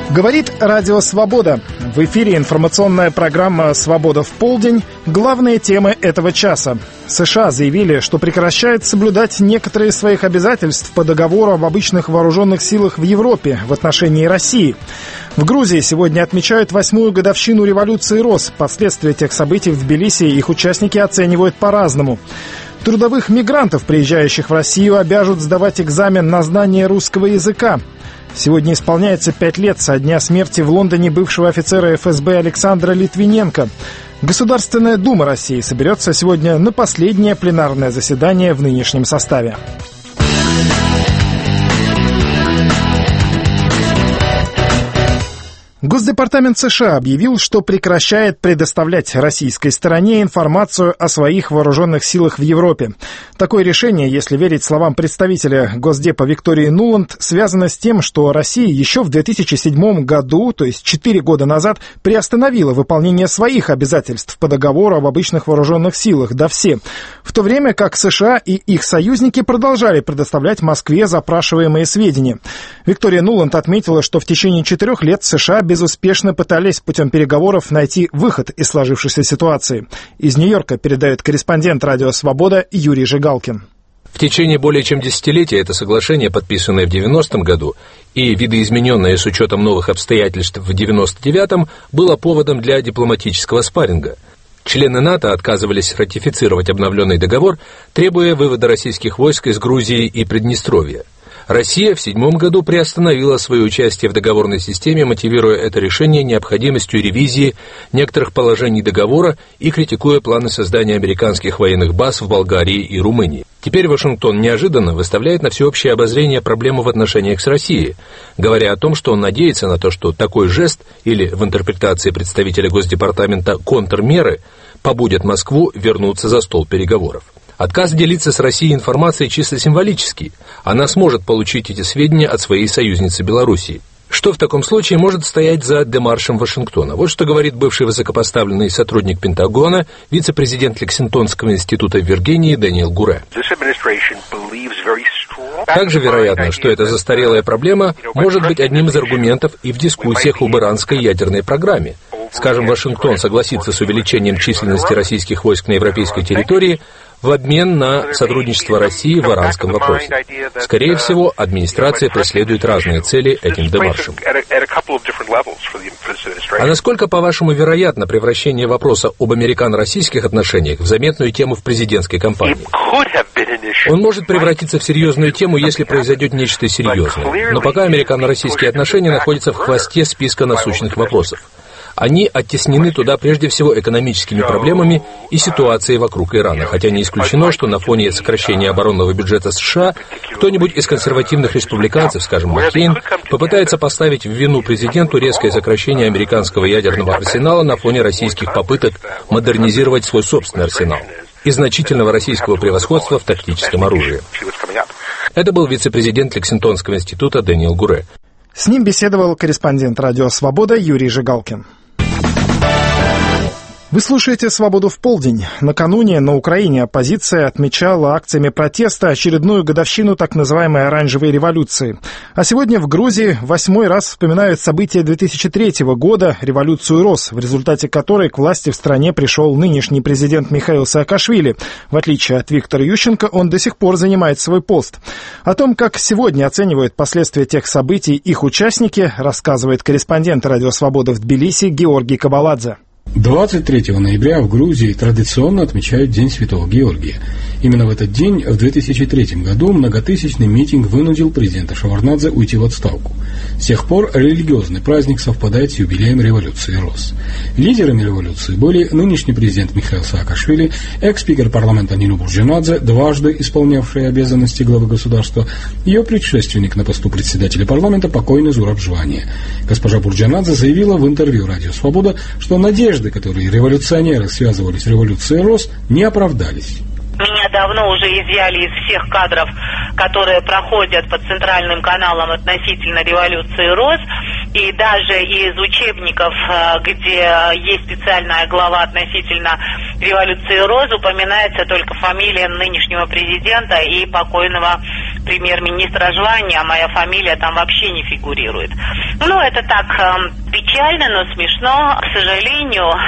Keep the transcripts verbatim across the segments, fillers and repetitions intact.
Говорит Радио Свобода. В эфире информационная программа «Свобода в полдень». Главные темы этого часа. США заявили, что прекращают соблюдать некоторые из своих обязательств по договору об обычных вооруженных силах в Европе в отношении России. В Грузии сегодня отмечают восьмую годовщину революции РОС. Последствия тех событий в Тбилиси их участники оценивают по-разному. Трудовых мигрантов, приезжающих в Россию, обяжут сдавать экзамен на знание русского языка. Сегодня исполняется пять лет со дня смерти в Лондоне бывшего офицера эф эс бэ Александра Литвиненко. Государственная Дума России соберется сегодня на последнее пленарное заседание в нынешнем составе. Госдепартамент США объявил, что прекращает предоставлять российской стороне информацию о своих вооруженных силах в Европе. Такое решение, если верить словам представителя Госдепа Виктории Нуланд, связано с тем, что Россия еще в две тысячи седьмом году, то есть четыре года назад, приостановила выполнение своих обязательств по договору об обычных вооруженных силах ДОВСЕ, в то время как США и их союзники продолжали предоставлять Москве запрашиваемые сведения. Виктория Нуланд отметила, что в течение четырех лет США безуспешно пытались путем переговоров найти выход из сложившейся ситуации. Из Нью-Йорка передает корреспондент Радио Свобода Юрий Жигалкин. В течение более чем десятилетия это соглашение, подписанное в девяностом году и видоизмененное с учетом новых обстоятельств в девяносто девятом, было поводом для дипломатического спарринга. Члены НАТО отказывались ратифицировать обновленный договор, требуя вывода российских войск из Грузии и Приднестровья. Россия в седьмом году приостановила свое участие в договорной системе, мотивируя это решение необходимостью ревизии некоторых положений договора и критикуя планы создания американских военных баз в Болгарии и Румынии. Теперь Вашингтон неожиданно выставляет на всеобщее обозрение проблему в отношениях с Россией, говоря о том, что он надеется на то, что такой жест, или в интерпретации представителя Госдепартамента контрмеры, побудят Москву вернуться за стол переговоров. Отказ делиться с Россией информацией чисто символический. Она сможет получить эти сведения от своей союзницы Белоруссии. Что в таком случае может стоять за демаршем Вашингтона? Вот что говорит бывший высокопоставленный сотрудник Пентагона, вице-президент Лексингтонского института в Виргинии Дэниел Гуре. Также вероятно, что эта застарелая проблема может быть одним из аргументов и в дискуссиях об иранской ядерной программе. Скажем, Вашингтон согласится с увеличением численности российских войск на европейской территории в обмен на сотрудничество России в иранском вопросе. Скорее всего, администрация преследует разные цели этим демаршем. А насколько, по-вашему, вероятно превращение вопроса об американо-российских отношениях в заметную тему в президентской кампании? Он может превратиться в серьезную тему, если произойдет нечто серьезное. Но пока американо-российские отношения находятся в хвосте списка насущных вопросов. Они оттеснены туда прежде всего экономическими проблемами и ситуацией вокруг Ирана, хотя не исключено, что на фоне сокращения оборонного бюджета США кто-нибудь из консервативных республиканцев, скажем, Маккейн, попытается поставить в вину президенту резкое сокращение американского ядерного арсенала на фоне российских попыток модернизировать свой собственный арсенал и значительного российского превосходства в тактическом оружии. Это был вице-президент Лексингтонского института Дэниел Гуре. С ним беседовал корреспондент Радио Свобода Юрий Жигалкин. Вы слушаете «Свободу в полдень». Накануне на Украине оппозиция отмечала акциями протеста очередную годовщину так называемой «Оранжевой революции». А сегодня в Грузии восьмой раз вспоминают события две тысячи третьего года, революцию РОС, в результате которой к власти в стране пришел нынешний президент Михаил Саакашвили. В отличие от Виктора Ющенко, он до сих пор занимает свой пост. О том, как сегодня оценивают последствия тех событий их участники, рассказывает корреспондент «Радио Свобода» в Тбилиси Георгий Кабаладзе. двадцать третьего ноября в Грузии традиционно отмечают День Святого Георгия. Именно в этот день, в две тысячи третьем году, многотысячный митинг вынудил президента Шеварднадзе уйти в отставку. С тех пор религиозный праздник совпадает с юбилеем революции РОС. Лидерами революции были нынешний президент Михаил Саакашвили, экс-спикер парламента Нина Бурджинадзе, дважды исполнявший обязанности главы государства, ее предшественник на посту председателя парламента покойный Зураб Жвания. Госпожа Бурджинадзе заявила в интервью «Радио Свобода», что надежды, которые революционеры связывали с революцией РОС, не оправдались. Меня давно уже изъяли из всех кадров, которые проходят по центральным каналам относительно революции РОС, и даже из учебников, где есть специальная глава относительно революции РОС, упоминается только фамилия нынешнего президента и покойного премьер-министр Ажвани, а моя фамилия там вообще не фигурирует. Ну, это так э, печально, но смешно. К сожалению, э,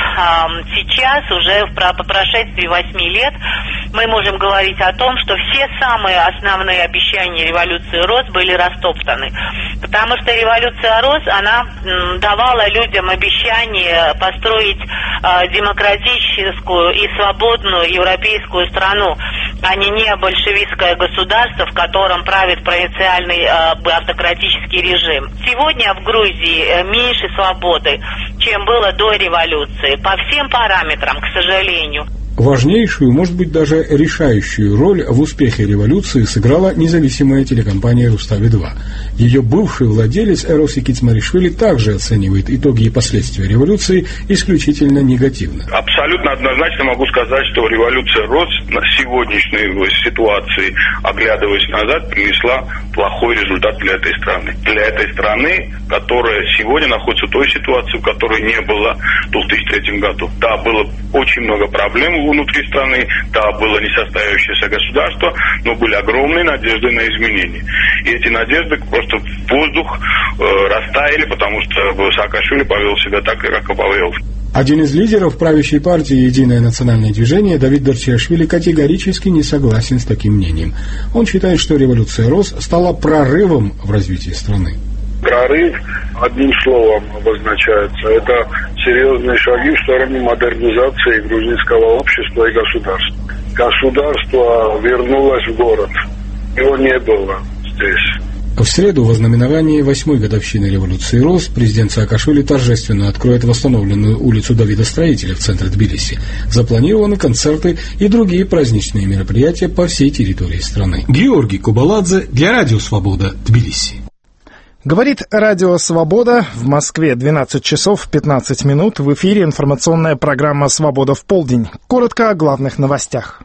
сейчас уже по прошествии восьми лет мы можем говорить о том, что все самые основные обещания революции РОС были растоптаны. Потому что революция РОС, она м, давала людям обещание построить э, демократическую и свободную европейскую страну, а не не большевистское государство, в котором правит провинциальный э, автократический режим. Сегодня в Грузии э, меньше свободы, чем было до революции, по всем параметрам, к сожалению. Важнейшую, может быть, даже решающую роль в успехе революции сыграла независимая телекомпания «Рустави два». Ее бывший владелец Эросики Цмаришвили также оценивает итоги и последствия революции исключительно негативно. Абсолютно однозначно могу сказать, что революция РОС на сегодняшней ситуации, оглядываясь назад, принесла плохой результат для этой страны. Для этой страны, которая сегодня находится в той ситуации, в которой не было в две тысячи третьем году. Да, было очень много проблем внутри страны, да, было несостоявшееся государство, но были огромные надежды на изменения. И эти надежды просто в воздух э, растаяли, потому что Саакашвили повел себя так, как и повел. Один из лидеров правящей партии «Единое национальное движение» Давид Дарчиашвили категорически не согласен с таким мнением. Он считает, что революция РОС стала прорывом в развитии страны. Прорыв, одним словом, обозначается. Это серьезные шаги в сторону модернизации грузинского общества и государства. Государство вернулось в город. Его не было здесь. В среду, в ознаменовании восьмой годовщины революции РОС, президент Саакашвили торжественно откроет восстановленную улицу Давида Строителя в центре Тбилиси. Запланированы концерты и другие праздничные мероприятия по всей территории страны. Георгий Кубаладзе для Радио Свобода, Тбилиси. Говорит Радио Свобода. В Москве двенадцать часов пятнадцать минут. В эфире информационная программа «Свобода в полдень». Коротко о главных новостях.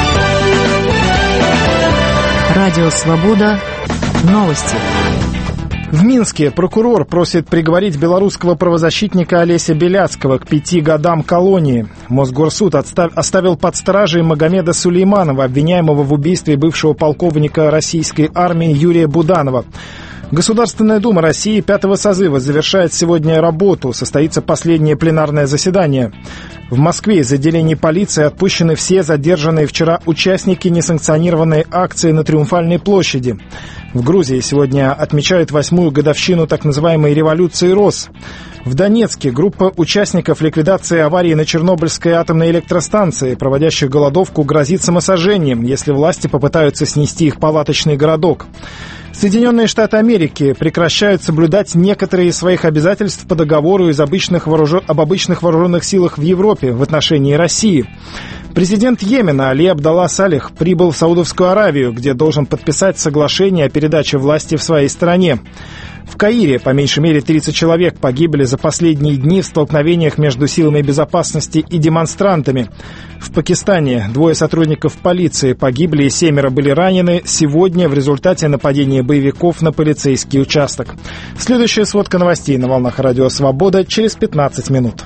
Радио Свобода. Новости. В Минске прокурор просит приговорить белорусского правозащитника Олеся Беляцкого к пяти годам колонии. Мосгорсуд отстав... оставил под стражей Магомеда Сулейманова, обвиняемого в убийстве бывшего полковника российской армии Юрия Буданова. Государственная дума России пятого созыва завершает сегодня работу. Состоится последнее пленарное заседание. В Москве из отделений полиции отпущены все задержанные вчера участники несанкционированной акции на Триумфальной площади. В Грузии сегодня отмечают восьмую годовщину так называемой революции РОС. В Донецке группа участников ликвидации аварии на Чернобыльской атомной электростанции, проводящих голодовку, грозит самосожжением, если власти попытаются снести их палаточный городок. Соединенные Штаты Америки прекращают соблюдать некоторые из своих обязательств по договору из обычных вооружен... об обычных вооруженных силах в Европе в отношении России. Президент Йемена Али Абдалла Салих прибыл в Саудовскую Аравию, где должен подписать соглашение о передаче власти в своей стране. В Каире по меньшей мере тридцать человек погибли за последние дни в столкновениях между силами безопасности и демонстрантами. В Пакистане двое сотрудников полиции погибли и семеро были ранены сегодня в результате нападения боевиков на полицейский участок. Следующая сводка новостей на волнах Радио Свобода через пятнадцать минут.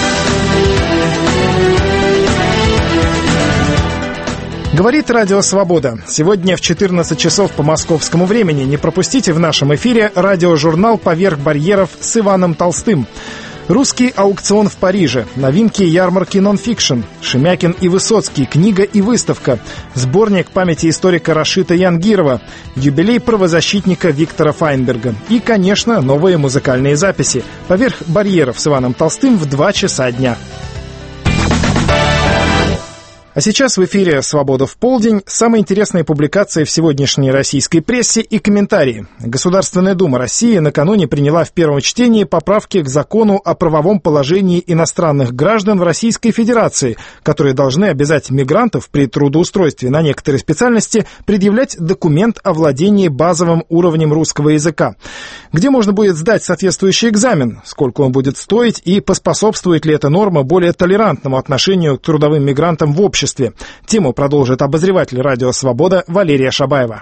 Говорит Радио Свобода. Сегодня в четырнадцать часов по московскому времени не пропустите в нашем эфире радиожурнал «Поверх барьеров» с Иваном Толстым. Русский аукцион в Париже. Новинки ярмарки нон-фикшн. Шемякин и Высоцкий. Книга и выставка. Сборник памяти историка Рашита Янгирова. Юбилей правозащитника Виктора Файнберга. И, конечно, новые музыкальные записи. «Поверх барьеров» с Иваном Толстым в два часа дня. А сейчас в эфире «Свобода в полдень». Самые интересные публикации в сегодняшней российской прессе и комментарии. Государственная дума России накануне приняла в первом чтении поправки к закону о правовом положении иностранных граждан в Российской Федерации, которые должны обязать мигрантов при трудоустройстве на некоторые специальности предъявлять документ о владении базовым уровнем русского языка. Где можно будет сдать соответствующий экзамен, сколько он будет стоить и поспособствует ли эта норма более толерантному отношению к трудовым мигрантам в обществе. Тему продолжит обозреватель Радио Свобода Валерия Шабаева.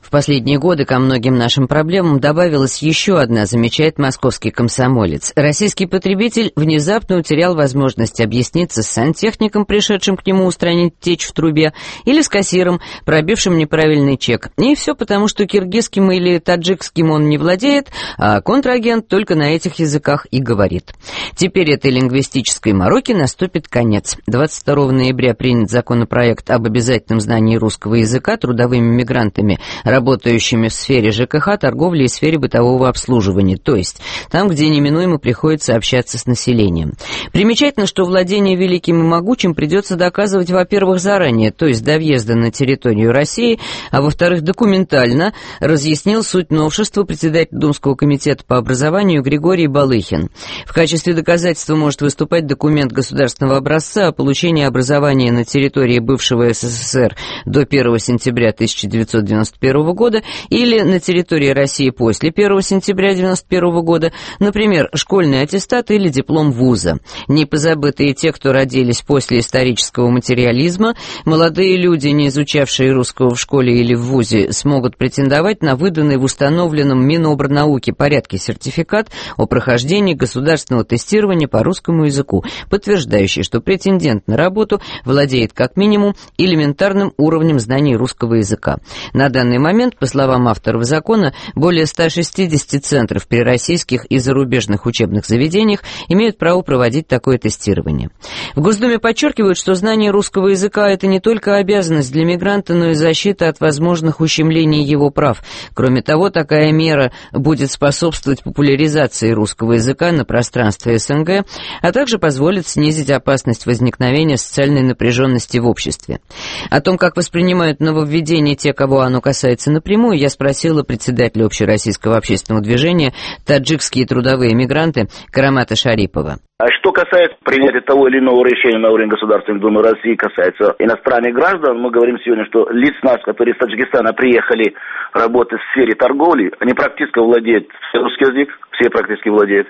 В последние годы ко многим нашим проблемам добавилась еще одна, замечает московский комсомолец. Российский потребитель внезапно утерял возможность объясниться с сантехником, пришедшим к нему устранить течь в трубе, или с кассиром, пробившим неправильный чек. И все потому, что киргизским или таджикским он не владеет, а контрагент только на этих языках и говорит. Теперь этой лингвистической мороке наступит конец. двадцать второго ноября принят законопроект об обязательном знании русского языка трудовыми мигрантами, работающими в сфере ЖКХ, торговли и сфере бытового обслуживания, то есть там, где неминуемо приходится общаться с населением. Примечательно, что владение великим и могучим придется доказывать, во-первых, заранее, то есть до въезда на территорию России, а во-вторых, документально, разъяснил суть новшества председатель Думского комитета по образованию Григорий Балыхин. В качестве доказательства может выступать документ государственного образца о получении образования на территории бывшего СССР до первого сентября тысяча девятьсот девяносто первого года или на территории России после первого сентября девяносто первого года, например, школьный аттестат или диплом вуза. Не позабытые те, кто родились после исторического материализма, молодые люди, не изучавшие русского в школе или в вузе, смогут претендовать на выданный в установленном Минобрнауки порядке сертификат о прохождении государственного тестирования по русскому языку, подтверждающий, что претендент на работу владеет как минимум элементарным уровнем знаний русского языка. На данный момент, по словам авторов закона, более ста шестидесяти центров при российских и зарубежных учебных заведениях имеют право проводить такое тестирование. В Госдуме подчеркивают, что знание русского языка – это не только обязанность для мигранта, но и защита от возможных ущемлений его прав. Кроме того, такая мера будет способствовать популяризации русского языка на пространстве СНГ, а также позволит снизить опасность возникновения социальной напряженности в обществе. О том, как воспринимают нововведение те, кого оно касается напрямую, я спросила председателя общероссийского общественного движения «Таджикские трудовые мигранты» Карамата Шарипова. А что касается принятия того или иного решения на уровне Государственной Думы России, касается иностранных граждан, мы говорим сегодня, что лиц нас, которые из Таджикистана приехали работать в сфере торговли, они практически владеют русский язык, все практически владеют.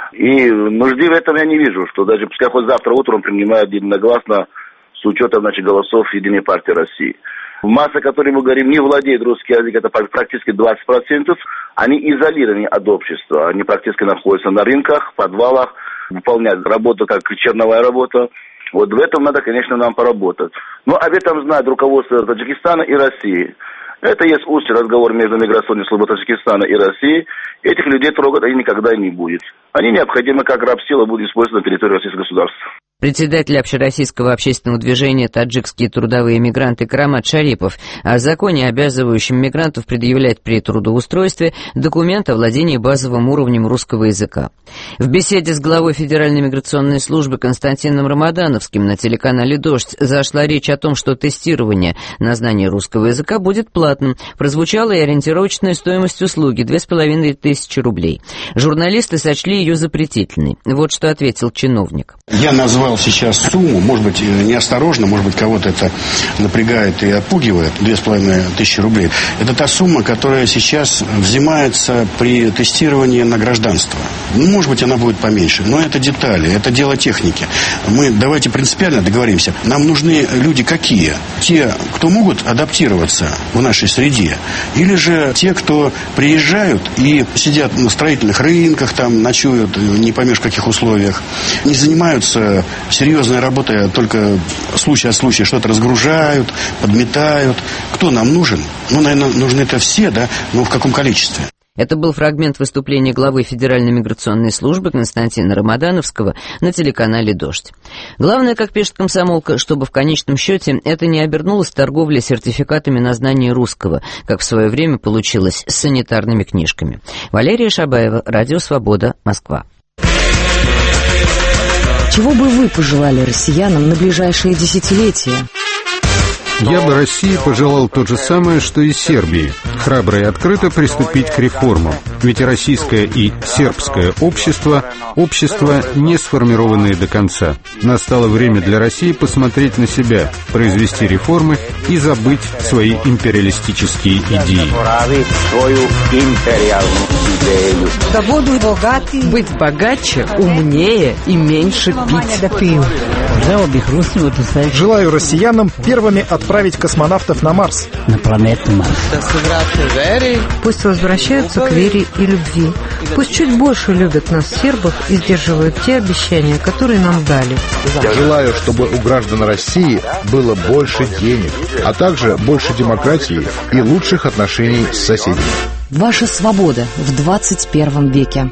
И нужды в этом я не вижу, что даже пускай хоть завтра утром принимают единогласно с учетом, значит, голосов Единой партии России. Масса, о которой мы говорим, не владеет русский язык, это практически двадцать процентов. Они изолированы от общества, они практически находятся на рынках, подвалах, выполняют работу как черновая работа. Вот в этом надо, конечно, нам поработать. Но об этом знает руководство Таджикистана и России. Это есть узкий разговор между миграционной службой Таджикистана и России. Этих людей трогать они никогда не будет. Они необходимы как рабсила будут использованы на территории российского государства. Председатель общероссийского общественного движения «Таджикские трудовые мигранты» Карамат Шарипов о законе, обязывающем мигрантов предъявлять при трудоустройстве документ о владении базовым уровнем русского языка. В беседе с главой Федеральной миграционной службы Константином Рамадановским на телеканале «Дождь» зашла речь о том, что тестирование на знание русского языка будет платным. Прозвучала и ориентировочная стоимость услуги – две с половиной тысячи рублей. Журналисты сочли ее запретительной. Вот что ответил чиновник. Я назвал сейчас сумму, может быть, неосторожно, может быть, кого-то это напрягает и отпугивает, две с половиной тысячи рублей. Это та сумма, которая сейчас взимается при тестировании на гражданство. Ну, может быть, она будет поменьше, но это детали, это дело техники. Мы давайте принципиально договоримся. Нам нужны люди какие? Те, кто могут адаптироваться в нашей среде, или же те, кто приезжают и сидят на строительных рынках, там ночуют, не поймешь в каких условиях, не занимаются серьезной работой, только случай от случая что-то разгружают, подметают. Кто нам нужен? Ну, наверное, нужны-то все, да, но в каком количестве? Это был фрагмент выступления главы Федеральной миграционной службы Константина Рамадановского на телеканале «Дождь». Главное, как пишет комсомолка, чтобы в конечном счете это не обернулось торговлей сертификатами на знание русского, как в свое время получилось с санитарными книжками. Валерия Шабаева, Радио Свобода, Москва. Чего бы вы пожелали россиянам на ближайшие десятилетия? Я бы России пожелал то же самое, что и Сербии. Храбро и открыто приступить к реформам. Ведь российское и сербское общество – общества, не сформированные до конца. Настало время для России посмотреть на себя, произвести реформы и забыть свои империалистические идеи. Быть богаче, умнее и меньше пить. Желаю россиянам первыми отправить космонавтов на Марс. На планету Марс. Пусть возвращаются к вере и любви. Пусть чуть больше любят нас, сербов, и сдерживают те обещания, которые нам дали. Я желаю, чтобы у граждан России было больше денег, а также больше демократии и лучших отношений с соседями. Ваша свобода в двадцать первом веке.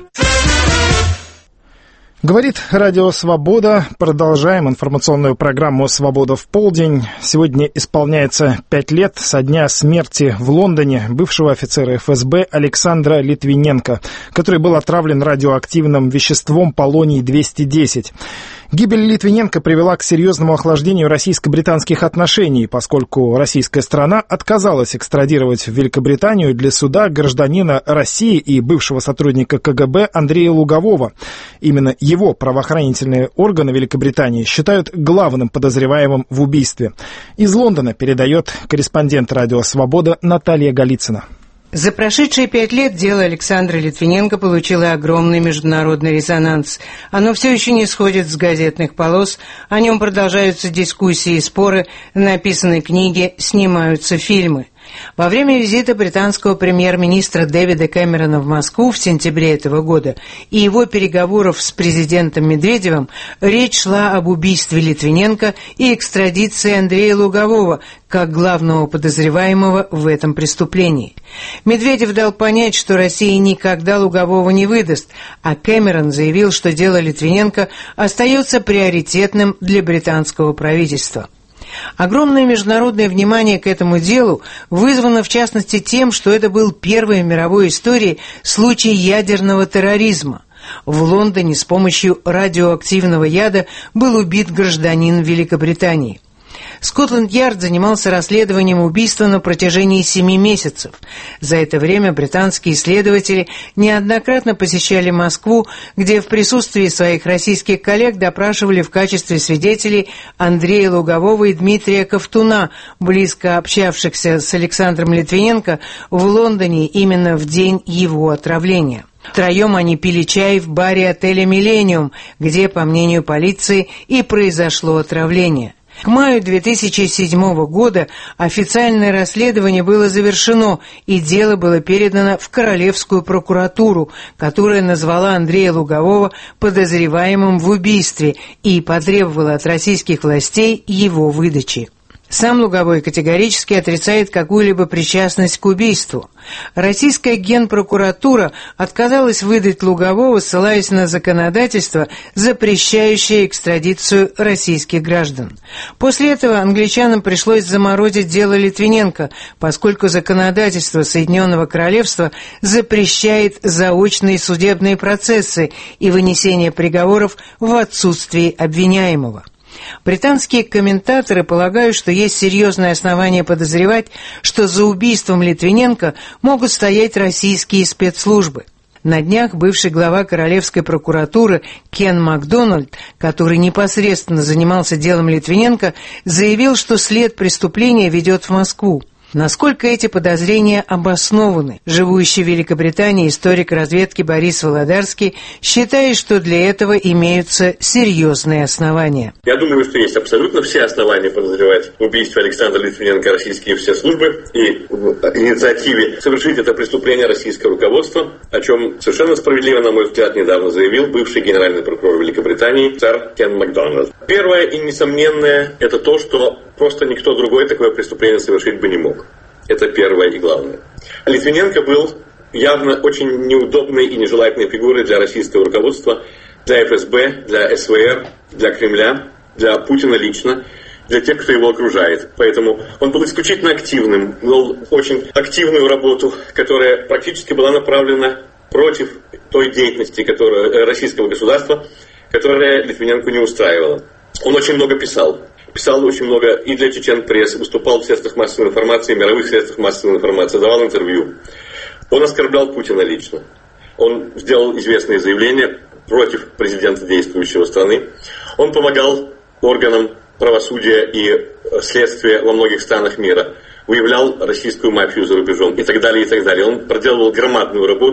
Говорит Радио Свобода. Продолжаем информационную программу «Свобода в полдень». Сегодня исполняется пять лет со дня смерти в Лондоне бывшего офицера эф эс бэ Александра Литвиненко, который был отравлен радиоактивным веществом полоний двести десять. Гибель Литвиненко привела к серьезному охлаждению российско-британских отношений, поскольку российская страна отказалась экстрадировать в Великобританию для суда гражданина России и бывшего сотрудника ка гэ бэ Андрея Лугового. Именно его правоохранительные органы Великобритании считают главным подозреваемым в убийстве. Из Лондона передает корреспондент Радио Свобода Наталья Голицына. За прошедшие пять лет дело Александра Литвиненко получило огромный международный резонанс. Оно все еще не сходит с газетных полос, о нем продолжаются дискуссии и споры, написаны книги, снимаются фильмы. Во время визита британского премьер-министра Дэвида Кэмерона в Москву в сентябре этого года и его переговоров с президентом Медведевым речь шла об убийстве Литвиненко и экстрадиции Андрея Лугового как главного подозреваемого в этом преступлении. Медведев дал понять, что Россия никогда Лугового не выдаст, а Кэмерон заявил, что дело Литвиненко остается приоритетным для британского правительства. Огромное международное внимание к этому делу вызвано в частности тем, что это был первый в мировой истории случай ядерного терроризма. В Лондоне с помощью радиоактивного яда был убит гражданин Великобритании. Скотланд-Ярд занимался расследованием убийства на протяжении семи месяцев. За это время британские следователи неоднократно посещали Москву, где в присутствии своих российских коллег допрашивали в качестве свидетелей Андрея Лугового и Дмитрия Ковтуна, близко общавшихся с Александром Литвиненко в Лондоне именно в день его отравления. Втроем они пили чай в баре отеля «Миллениум», где, по мнению полиции, и произошло отравление. К маю две тысячи седьмого года официальное расследование было завершено, и дело было передано в Королевскую прокуратуру, которая назвала Андрея Лугового подозреваемым в убийстве и потребовала от российских властей его выдачи. Сам Луговой категорически отрицает какую-либо причастность к убийству. Российская генпрокуратура отказалась выдать Лугового, ссылаясь на законодательство, запрещающее экстрадицию российских граждан. После этого англичанам пришлось заморозить дело Литвиненко, поскольку законодательство Соединенного Королевства запрещает заочные судебные процессы и вынесение приговоров в отсутствии обвиняемого. Британские комментаторы полагают, что есть серьезное основание подозревать, что за убийством Литвиненко могут стоять российские спецслужбы. На днях бывший глава Королевской прокуратуры Кен Макдональд, который непосредственно занимался делом Литвиненко, заявил, что след преступления ведет в Москву. Насколько эти подозрения обоснованы? Живущий в Великобритании историк разведки Борис Володарский считает, что для этого имеются серьезные основания. Я думаю, что есть абсолютно все основания подозревать в убийстве Александра Литвиненко российские все службы и в инициативе совершить это преступление российское руководство, о чем совершенно справедливо, на мой взгляд, недавно заявил бывший генеральный прокурор Великобритании сэр Кен Макдональд. Первое и несомненное – это то, что просто никто другой такое преступление совершить бы не мог. Это первое и главное. Литвиненко был явно очень неудобной и нежелательной фигурой для российского руководства, для эф эс бэ, для эс вэ эр, для Кремля, для Путина лично, для тех, кто его окружает. Поэтому он был исключительно активным, вел очень активную работу, которая практически была направлена против той деятельности которая, российского государства, которая Литвиненко не устраивала. Он очень много писал. Писал очень много и для Чечен-пресс, выступал в средствах массовой информации, мировых средствах массовой информации, давал интервью. Он оскорблял Путина лично. Он сделал известные заявления против президента действующего страны. Он помогал органам правосудия и следствия во многих странах мира, выявлял российскую мафию за рубежом и так далее, и так далее. Он проделывал громадную работу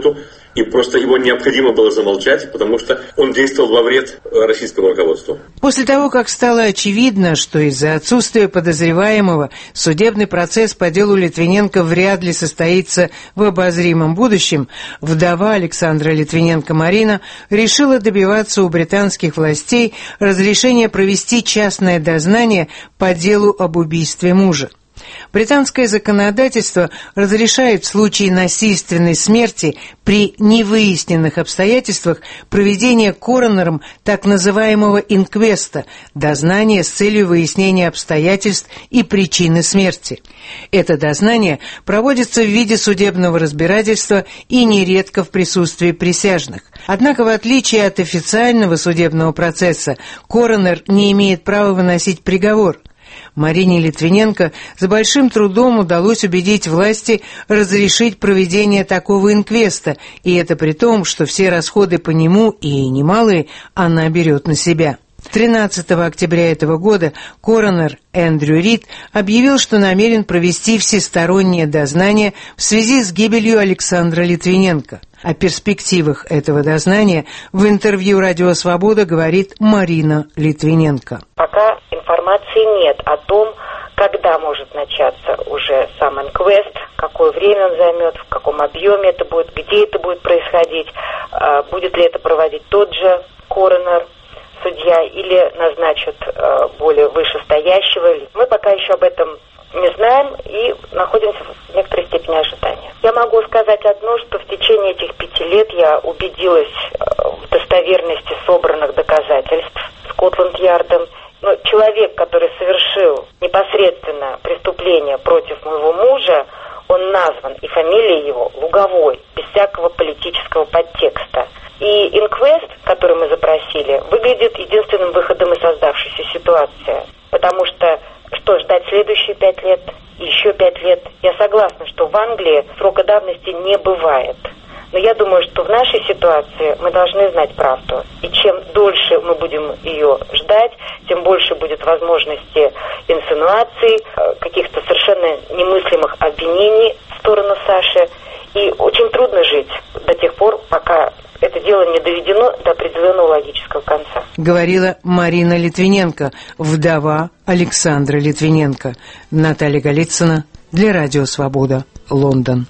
и просто его необходимо было замолчать, потому что он действовал во вред российскому руководству. После того, как стало очевидно, что из-за отсутствия подозреваемого судебный процесс по делу Литвиненко вряд ли состоится в обозримом будущем, вдова Александра Литвиненко Марина решила добиваться у британских властей разрешения провести частное дознание по делу об убийстве мужа. Британское законодательство разрешает в случае насильственной смерти при невыясненных обстоятельствах проведение коронером так называемого инквеста, дознания с целью выяснения обстоятельств и причины смерти. Это дознание проводится в виде судебного разбирательства и нередко в присутствии присяжных. Однако, в отличие от официального судебного процесса, коронер не имеет права выносить приговор. Марине Литвиненко с большим трудом удалось убедить власти разрешить проведение такого инквеста, и это при том, что все расходы по нему, и немалые, она берет на себя. тринадцатого октября этого года коронер Эндрю Рид объявил, что намерен провести всестороннее дознание в связи с гибелью Александра Литвиненко. О перспективах этого дознания в интервью «Радио Свобода» говорит Марина Литвиненко. Пока информации нет о том, когда может начаться уже сам инквест, какое время он займет, в каком объеме это будет, где это будет происходить, будет ли это проводить тот же коронер, судья, или назначат более вышестоящего. Мы пока еще об этом не знаем и находимся в некоторой степени ожидания. Я могу сказать одно, что в течение этих пяти лет я убедилась в достоверности собранных доказательств Скотланд-Ярдом. Но человек, который совершил непосредственно преступление против моего мужа, он назван, и фамилия его Луговой, без всякого политического подтекста. И инквест, который мы запросили, выглядит единственным выходом из создавшейся ситуации. Потому что, что ждать следующие пять лет, еще пять лет? Я согласна, что в Англии срока давности не бывает. Но я думаю, что в нашей ситуации мы должны знать правду. И чем дольше мы будем ее ждать, тем больше будет возможности инсинуаций, каких-то совершенно немыслимых обвинений в сторону Саши. И очень трудно жить до тех пор, пока это дело не доведено до определенного логического конца. Говорила Марина Литвиненко, вдова Александра Литвиненко. Наталья Голицына для Радио Свобода, Лондон.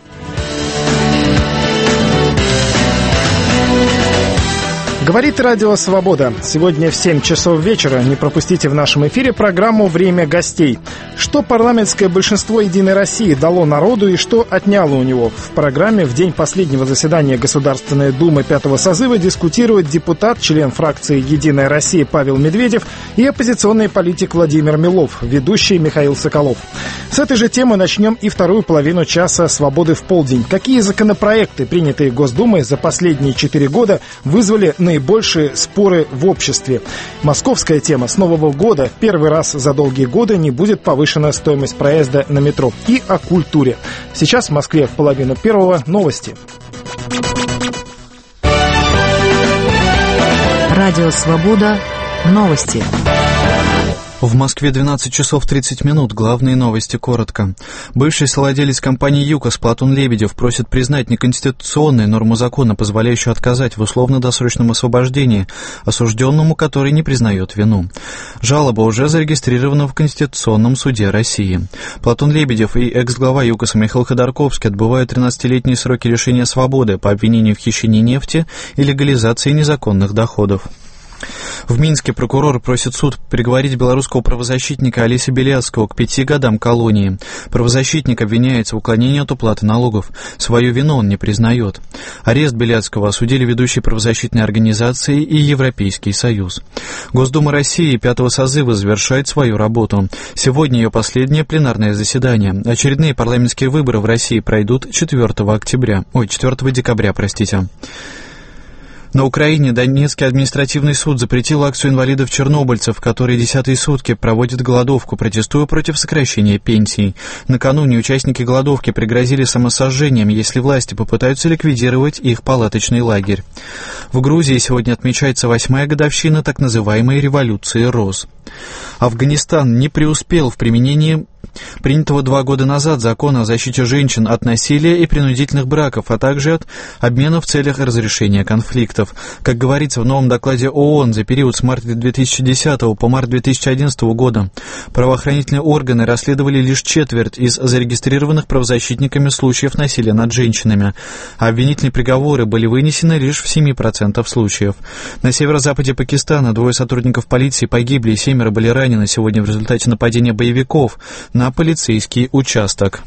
Говорит Радио Свобода. Сегодня в семь часов вечера не пропустите в нашем эфире программу «Время гостей». Что парламентское большинство «Единой России» дало народу и что отняло у него? В программе в день последнего заседания Государственной Думы пятого созыва дискутируют депутат, член фракции «Единая Россия» Павел Медведев и оппозиционный политик Владимир Милов, ведущий Михаил Соколов. С этой же темы начнем и вторую половину часа «Свободы в полдень». Какие законопроекты, принятые Госдумой за последние четыре года, вызвали наибольшие Большие споры в обществе? Московская тема. С Нового года первый раз за долгие годы не будет повышена стоимость проезда на метро. И о культуре. Сейчас в Москве в половину первого новости. Радио Свобода. Новости. В Москве двенадцать часов тридцать минут. Главные новости коротко. Бывший совладелец компании «ЮКОС» Платон Лебедев просит признать неконституционной норму закона, позволяющую отказать в условно-досрочном освобождении осужденному, который не признает вину. Жалоба уже зарегистрирована в Конституционном суде России. Платон Лебедев и экс-глава ЮКОСа Михаил Ходорковский отбывают тринадцатилетние сроки лишения свободы по обвинению в хищении нефти и легализации незаконных доходов. В Минске прокурор просит суд приговорить белорусского правозащитника Олеся Беляцкого к пяти годам колонии. Правозащитник обвиняется в уклонении от уплаты налогов. Свою вину он не признает. Арест Беляцкого осудили ведущие правозащитные организации и Европейский Союз. Госдума России пятого созыва завершает свою работу. Сегодня ее последнее пленарное заседание. Очередные парламентские выборы в России пройдут четвёртого октября. Ой, четвёртого декабря, простите. На Украине Донецкий административный суд запретил акцию инвалидов-чернобыльцев, которые десятые сутки проводят голодовку, протестуя против сокращения пенсий. Накануне участники голодовки пригрозили самосожжением, если власти попытаются ликвидировать их палаточный лагерь. В Грузии сегодня отмечается восьмая годовщина так называемой революции роз. Афганистан не преуспел в применении принятого два года назад закона о защите женщин от насилия и принудительных браков, а также от обмена в целях разрешения конфликтов. Как говорится в новом докладе ООН за период с марта две тысячи десятого по март две тысячи одиннадцатого года, правоохранительные органы расследовали лишь четверть из зарегистрированных правозащитниками случаев насилия над женщинами, а обвинительные приговоры были вынесены лишь в семи процентах случаев. На северо-западе Пакистана двое сотрудников полиции погибли и семеро были ранены сегодня в результате нападения боевиков на полицейский участок.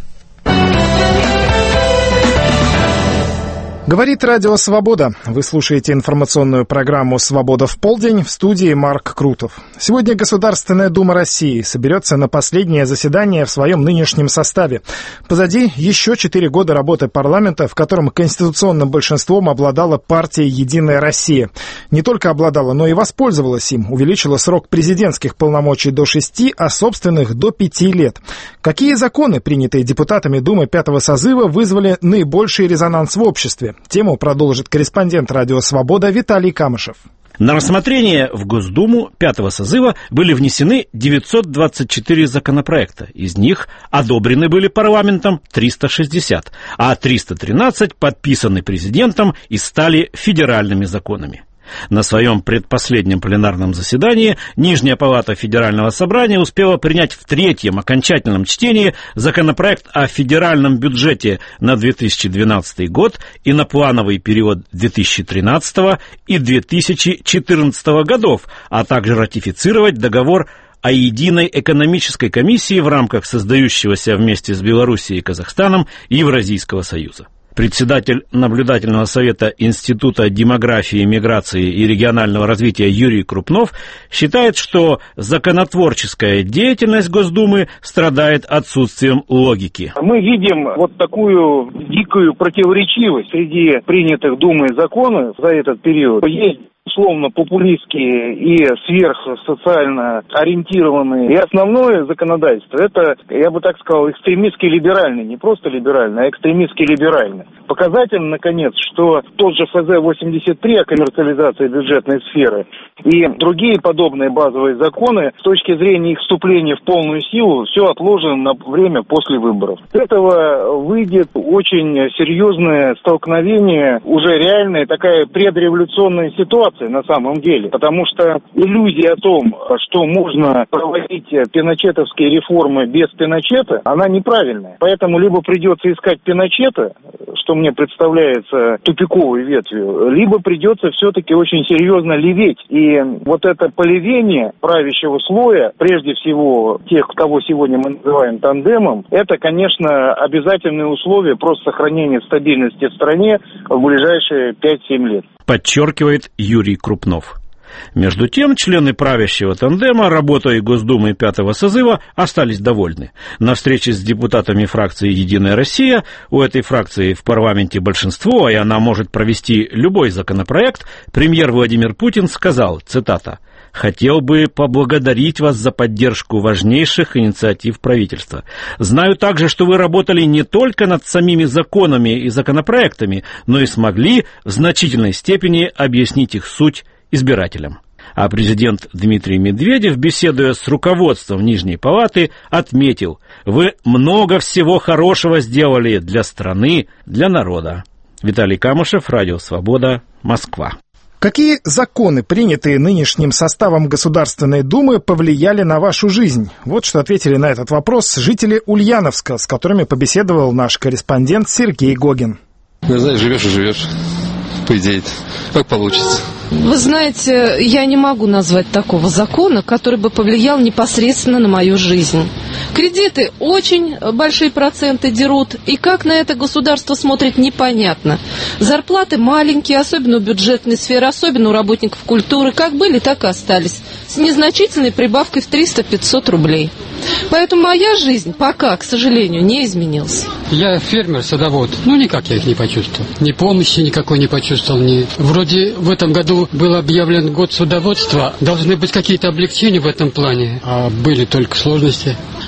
Говорит Радио Свобода. Вы слушаете информационную программу «Свобода в полдень», в студии Марк Крутов. Сегодня Государственная Дума России соберется на последнее заседание в своем нынешнем составе. Позади еще четыре года работы парламента, в котором конституционным большинством обладала партия «Единая Россия». Не только обладала, но и воспользовалась им, увеличила срок президентских полномочий до шести, а собственных до пяти лет. Какие законы, принятые депутатами Думы пятого созыва, вызвали наибольший резонанс в обществе? Тему продолжит корреспондент Радио Свобода Виталий Камышев. На рассмотрение в Госдуму пятого созыва были внесены девятьсот двадцать четыре законопроекта. Из них одобрены были парламентом триста шестьдесят, а триста тринадцать подписаны президентом и стали федеральными законами. На своем предпоследнем пленарном заседании Нижняя палата Федерального собрания успела принять в третьем окончательном чтении законопроект о федеральном бюджете на две тысячи двенадцатый год и на плановый период две тысячи тринадцатого и две тысячи четырнадцатого годов, а также ратифицировать договор о единой экономической комиссии в рамках создающегося вместе с Белоруссией и Казахстаном Евразийского союза. Председатель наблюдательного совета Института демографии, миграции и регионального развития Юрий Крупнов считает, что законотворческая деятельность Госдумы страдает отсутствием логики. Мы видим вот такую дикую противоречивость среди принятых Думой законов за этот период. Есть условно популистские и сверхсоциально ориентированные. И основное законодательство, это, я бы так сказал, экстремистски либеральный, не просто либеральный, а экстремистски либеральный. Показательно, наконец, что тот же эф зэ восемьдесят три о коммерциализации бюджетной сферы и другие подобные базовые законы, с точки зрения их вступления в полную силу, все отложено на время после выборов. С этого выйдет очень серьезное столкновение, уже реальная такая предреволюционная ситуация на самом деле, потому что иллюзия о том, что можно проводить пиночетовские реформы без Пиночета, она неправильная. Поэтому либо придется искать Пиночета, что мне представляется тупиковой ветвью, либо придется все-таки очень серьезно леветь. И вот это полевение правящего слоя, прежде всего тех, кого сегодня мы называем тандемом, это, конечно, обязательные условия просто сохранения стабильности в стране в ближайшие пять-семь лет. Подчеркивает Юрий Крупнов. Между тем, члены правящего тандема, работой Госдумы пятого созыва, остались довольны. На встрече с депутатами фракции «Единая Россия», у этой фракции в парламенте большинство, и она может провести любой законопроект, премьер Владимир Путин сказал, цитата, «Хотел бы поблагодарить вас за поддержку важнейших инициатив правительства. Знаю также, что вы работали не только над самими законами и законопроектами, но и смогли в значительной степени объяснить их суть избирателям». А президент Дмитрий Медведев, беседуя с руководством Нижней палаты, отметил, «Вы много всего хорошего сделали для страны, для народа». Виталий Камышев, Радио Свобода, Москва. Какие законы, принятые нынешним составом Государственной Думы, повлияли на вашу жизнь? Вот что ответили на этот вопрос жители Ульяновска, с которыми побеседовал наш корреспондент Сергей Гогин. Ну, знаешь, живешь и живешь, по идее, как получится. Вы знаете, я не могу назвать такого закона, который бы повлиял непосредственно на мою жизнь. Кредиты очень большие проценты дерут, и как на это государство смотрит, непонятно. Зарплаты маленькие, особенно у бюджетной сферы, особенно у работников культуры, как были, так и остались, с незначительной прибавкой в триста-пятьсот рублей. Поэтому моя жизнь пока, к сожалению, не изменилась. Я фермер, садовод. Ну, никак я их не почувствовал. Ни помощи никакой не почувствовал. Ни... Вроде в этом году был объявлен год судоводства. Должны быть какие-то облегчения в этом плане, а были только сложности.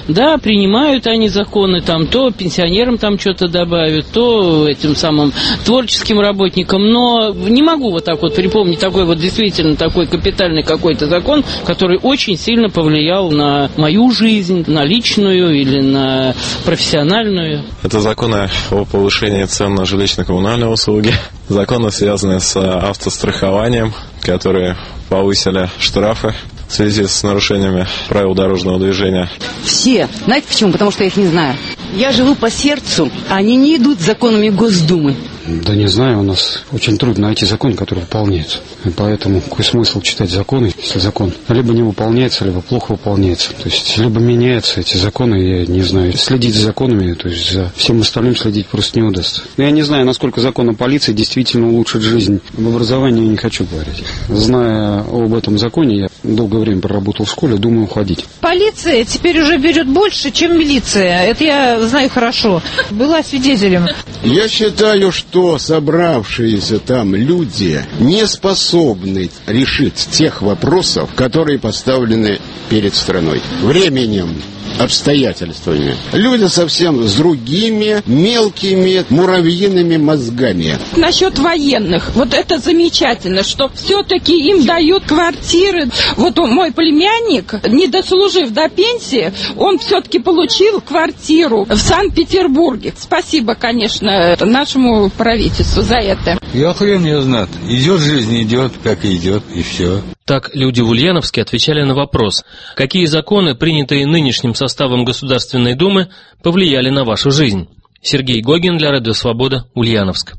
Да, принимают они законы, там, то пенсионерам там что-то добавят, то этим самым творческим работникам, но не могу вот так вот припомнить такой вот действительно такой капитальный какой-то закон, который очень сильно повлиял на мою жизнь, на личную или на профессиональную. Это законы о повышении цен на жилищно-коммунальные услуги, законы, связанные с автострахованием, которые повысили штрафы в связи с нарушениями правил дорожного движения. Все. Знаете почему? Потому что я их не знаю. Я живу по сердцу, а они не идут законами Госдумы. Да не знаю, у нас очень трудно найти закон, который выполняется. И поэтому какой смысл читать законы, если закон либо не выполняется, либо плохо выполняется. То есть либо меняются эти законы, я не знаю, следить за законами, то есть за всем остальным следить просто не удастся. Я не знаю, насколько закон о полиции действительно улучшит жизнь. Об образовании я не хочу говорить. Зная об этом законе, я долгое время проработал в школе, думаю уходить. Полиция теперь уже берет больше, чем милиция. Это я знаю хорошо. Была свидетелем. Я считаю, что собравшиеся там люди не способны решить тех вопросов, которые поставлены перед страной. Временем, обстоятельствами. Люди совсем с другими мелкими муравьиными мозгами. Насчет военных. Вот это замечательно, что все-таки им дают квартиры. Вот он, мой племянник, не дослужив до пенсии, он все-таки получил квартиру в Санкт-Петербурге. Спасибо, конечно, нашему правительству за это. Я хрен не знаю. Идет жизнь, идет, как идет, и все. Так люди в Ульяновске отвечали на вопрос, какие законы, принятые нынешним составом Государственной Думы, повлияли на вашу жизнь. Сергей Гогин для Радио Свобода, Ульяновск.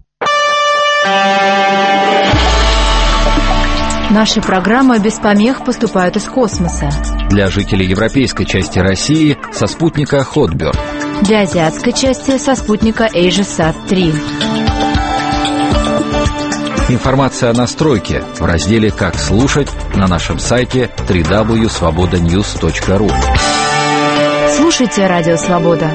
Наши программы без помех поступают из космоса. Для жителей европейской части России со спутника Hotbird. Для азиатской части со спутника AsiaSat три. Информация о настройке в разделе «Как слушать» на нашем сайте дабл ю дабл ю дабл ю точка свобода ньюс точка ру. Слушайте Радио Свобода.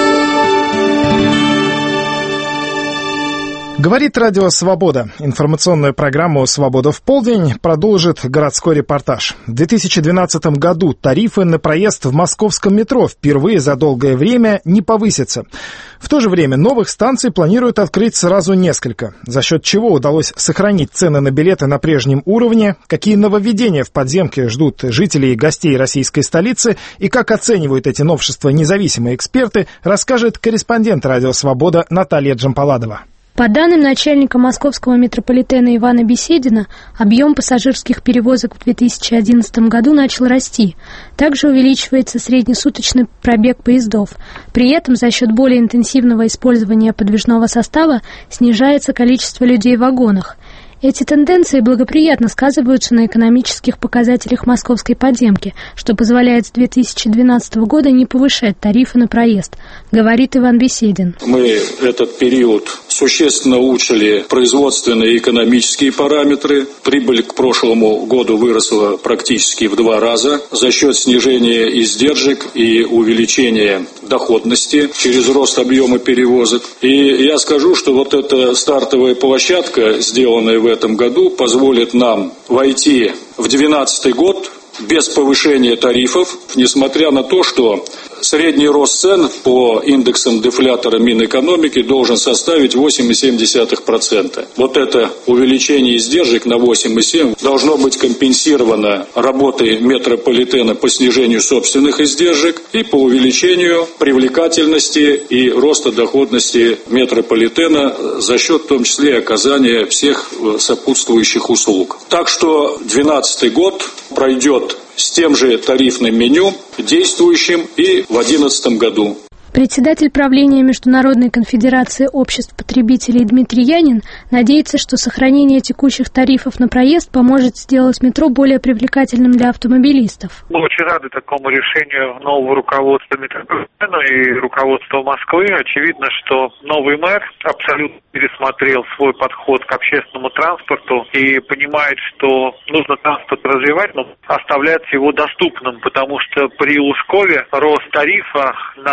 Говорит Радио Свобода. Информационную программу «Свобода в полдень» продолжит городской репортаж. В две тысячи двенадцатом году тарифы на проезд в московском метро впервые за долгое время не повысятся. В то же время новых станций планируют открыть сразу несколько, за счет чего удалось сохранить цены на билеты на прежнем уровне, какие нововведения в подземке ждут жителей и гостей российской столицы и как оценивают эти новшества независимые эксперты, расскажет корреспондент Радио Свобода Наталья Джампаладова. По данным начальника московского метрополитена Ивана Беседина, объем пассажирских перевозок в две тысячи одиннадцатом году начал расти. Также увеличивается среднесуточный пробег поездов. При этом за счет более интенсивного использования подвижного состава снижается количество людей в вагонах. Эти тенденции благоприятно сказываются на экономических показателях московской подземки, что позволяет с две тысячи двенадцатого года не повышать тарифы на проезд, говорит Иван Беседин. Мы этот период существенно улучшили производственные и экономические параметры. Прибыль к прошлому году выросла практически в два раза за счет снижения издержек и увеличения доходности через рост объема перевозок. И я скажу, что вот эта стартовая площадка, сделанная в этом году, позволит нам войти в две тысячи двенадцатый год без повышения тарифов, несмотря на то, что средний рост цен по индексам дефлятора Минэкономики должен составить восемь целых семь десятых процента. Вот это увеличение издержек на восемь целых семь десятых должно быть компенсировано работой метрополитена по снижению собственных издержек и по увеличению привлекательности и роста доходности метрополитена за счет в том числе оказания всех сопутствующих услуг. Так что две тысячи двенадцатый год пройдет с тем же тарифным меню, действующим и в две тысячи одиннадцатом году. Председатель правления Международной конфедерации обществ потребителей Дмитрий Янин надеется, что сохранение текущих тарифов на проезд поможет сделать метро более привлекательным для автомобилистов. Мы очень рады такому решению нового руководства метрополитена и руководства Москвы. Очевидно, что новый мэр абсолютно пересмотрел свой подход к общественному транспорту и понимает, что нужно транспорт развивать, но оставлять его доступным, потому что при Лужкове рост тарифа на общественный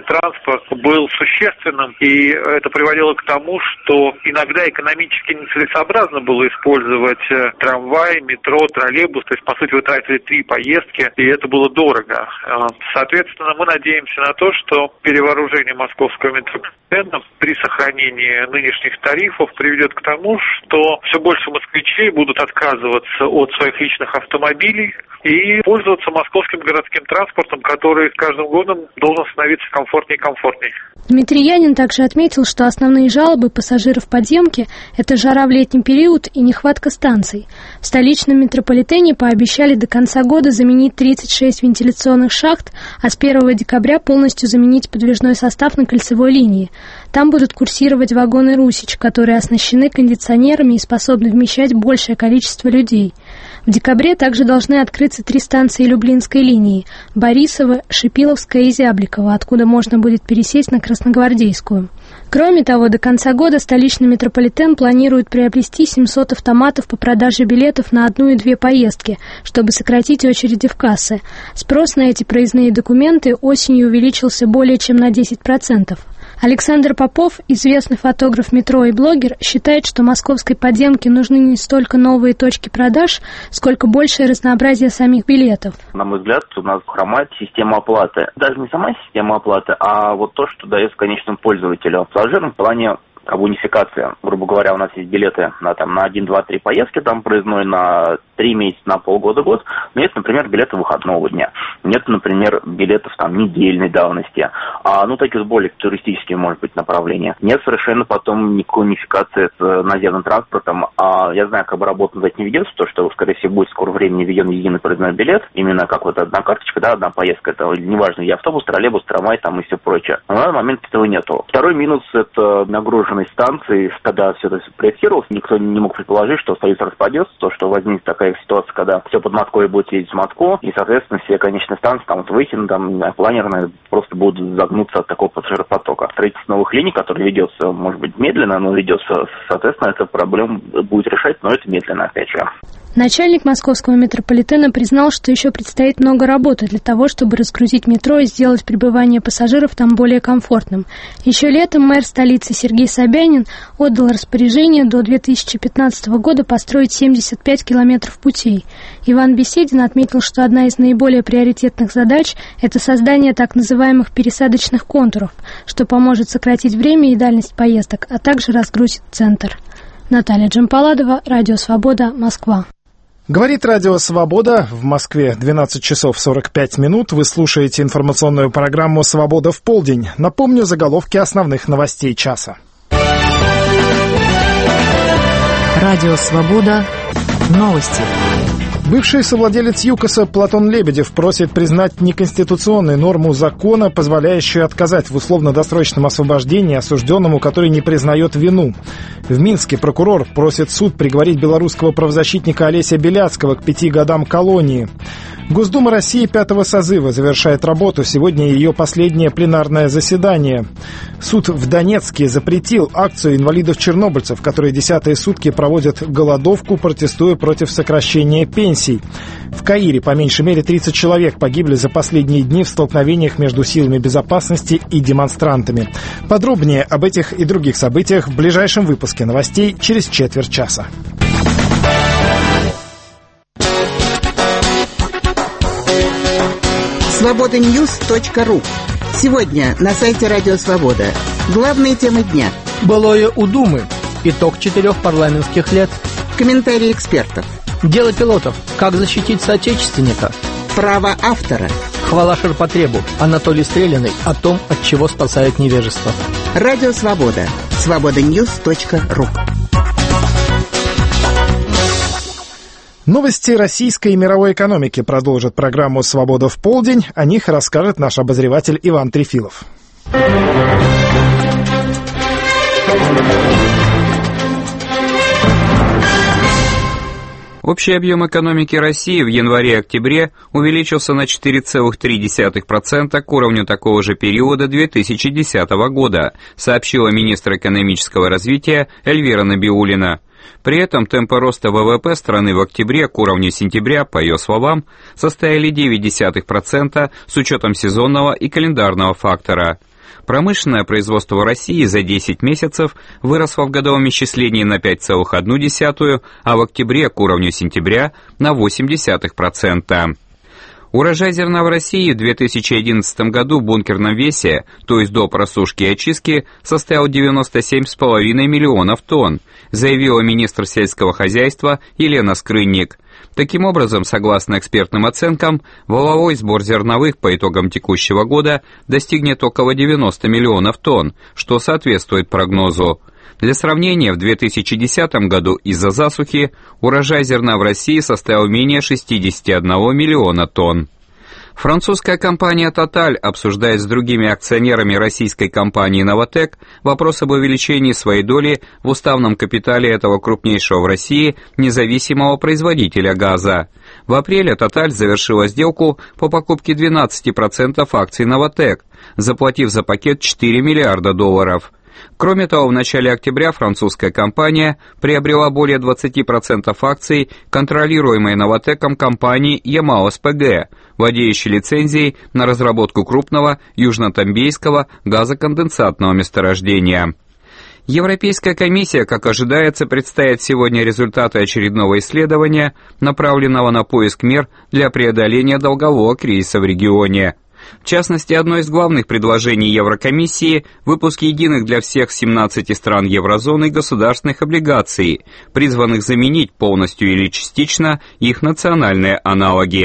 общественный транспорт был существенным, и это приводило к тому, что иногда экономически нецелесообразно было использовать трамвай, метро, троллейбус, то есть, по сути, вы тратили три поездки, и это было дорого. Соответственно, мы надеемся на то, что перевооружение московского метрополитена при сохранении нынешних тарифов приведет к тому, что все больше москвичей будут отказываться от своих личных автомобилей и пользоваться московским городским транспортом, который с каждым годом должен становиться комфортнее и комфортнее. Дмитрий Янин также отметил, что основные жалобы пассажиров подъемки – это жара в летний период и нехватка станций. В столичном метрополитене пообещали до конца года заменить тридцать шесть вентиляционных шахт, а с первого декабря полностью заменить подвижной состав на кольцевой линии. Там будут курсировать вагоны «Русич», которые оснащены кондиционерами и способны вмещать большее количество людей. В декабре также должны открыться три станции Люблинской линии – Борисово, Шипиловская и Зябликово, откуда можно будет пересесть на Красногвардейскую. Кроме того, до конца года столичный метрополитен планирует приобрести семьсот автоматов по продаже билетов на одну и две поездки, чтобы сократить очереди в кассы. Спрос на эти проездные документы осенью увеличился более чем на десять процентов. Александр Попов, известный фотограф метро и блогер, считает, что московской подземке нужны не столько новые точки продаж, сколько большее разнообразие самих билетов. На мой взгляд, у нас хромает система оплаты. Даже не сама система оплаты, а вот то, что дается конечному пользователю. Пассажирам в плане как бы унификация. Грубо говоря, у нас есть билеты на, там, на один, два, три поездки, там проездной на три месяца, на полгода, год. Но есть, например, билеты выходного дня. Нет, например, билетов там недельной давности. А, ну, такие более туристические, может быть, направления. Нет совершенно потом никакой унификации с наземным транспортом. А я знаю, как бы работа над этим ведется, то, что, скорее всего, будет в скором времени введен единый проездной билет. Именно как вот одна карточка, да, одна поездка. Это неважно, и автобус, троллейбус, трамвай там и все прочее. Но на данный момент этого нету. Второй минус – это нагруженность станции. Когда все это проектировалось, никто не мог предположить, что союз распадется, то, что возникнет такая ситуация, когда все Подмосковье будет ездить в Москву, и, соответственно, все конечные станции, там, вот Выхин, там, планерные, просто будут загнуться от такого пассажиропотока. Строительство новых линий, которое ведется, может быть, медленно, но ведется, соответственно, эта проблема будет решать, но это медленно, опять же. Начальник московского метрополитена признал, что еще предстоит много работы для того, чтобы разгрузить метро и сделать пребывание пассажиров там более комфортным. Еще летом мэр столицы Сергей Собянин отдал распоряжение до две тысячи пятнадцатого года построить семьдесят пять километров путей. Иван Беседин отметил, что одна из наиболее приоритетных задач – это создание так называемых пересадочных контуров, что поможет сократить время и дальность поездок, а также разгрузит центр. Наталья Джампаладова, Радио Свобода, Москва. Говорит Радио Свобода. В Москве двенадцать часов сорок пять минут. Вы слушаете информационную программу «Свобода в полдень». Напомню заголовки основных новостей часа. Радио Свобода. Новости. Бывший совладелец ЮКОСа Платон Лебедев просит признать неконституционной норму закона, позволяющую отказать в условно-досрочном освобождении осужденному, который не признает вину. В Минске прокурор просит суд приговорить белорусского правозащитника Олеся Беляцкого к пяти годам колонии. Госдума России пятого созыва завершает работу. Сегодня ее последнее пленарное заседание. Суд в Донецке запретил акцию инвалидов-чернобыльцев, которые десятые сутки проводят голодовку, протестуя против сокращения пенсий. В Каире по меньшей мере тридцать человек погибли за последние дни в столкновениях между силами безопасности и демонстрантами. Подробнее об этих и других событиях в ближайшем выпуске новостей через четверть часа. свобода ньюс точка ру. Сегодня на сайте Радио Свобода. Главные темы дня. Былое у Думы. Итог четырех парламентских лет. Комментарии экспертов. Дело пилотов. Как защитить соотечественника. Право автора. Хвала ширпотребу. Анатолий Стрелянный о том, от чего спасает невежество. Радио Свобода. свобода ньюс точка ру. Новости российской и мировой экономики продолжат программу «Свобода в полдень». О них расскажет наш обозреватель Иван Трефилов. Общий объем экономики России в январе-октябре увеличился на четыре целых три десятых процента к уровню такого же периода две тысячи десятого года, сообщила министр экономического развития Эльвира Набиуллина. При этом темпы роста ВВП страны в октябре к уровню сентября, по ее словам, составили девять десятых процента с учетом сезонного и календарного фактора. Промышленное производство в России за десять месяцев выросло в годовом исчислении на пять целых одну десятую, а в октябре к уровню сентября на восемь десятых процента. Урожай зерна в России в две тысячи одиннадцатом году в бункерном весе, то есть до просушки и очистки, составил девяносто семь целых пять десятых миллионов тонн, заявила министр сельского хозяйства Елена Скрынник. Таким образом, согласно экспертным оценкам, валовой сбор зерновых по итогам текущего года достигнет около девяноста миллионов тонн, что соответствует прогнозу. Для сравнения, в две тысячи десятом году из-за засухи урожай зерна в России составил менее шестидесяти одного миллиона тонн. Французская компания Total обсуждает с другими акционерами российской компании Novatek вопрос об увеличении своей доли в уставном капитале этого крупнейшего в России независимого производителя газа. В апреле Total завершила сделку по покупке двенадцати процентов акций Novatek, заплатив за пакет четыре миллиарда долларов. Кроме того, в начале октября французская компания приобрела более двадцати процентов акций контролируемой Новатэком компании Ямал-СПГ, владеющей лицензией на разработку крупного южнотамбейского газоконденсатного месторождения. Европейская комиссия, как ожидается, представит сегодня результаты очередного исследования, направленного на поиск мер для преодоления долгового кризиса в регионе. В частности, одно из главных предложений Еврокомиссии – выпуск единых для всех семнадцати стран еврозоны государственных облигаций, призванных заменить полностью или частично их национальные аналоги.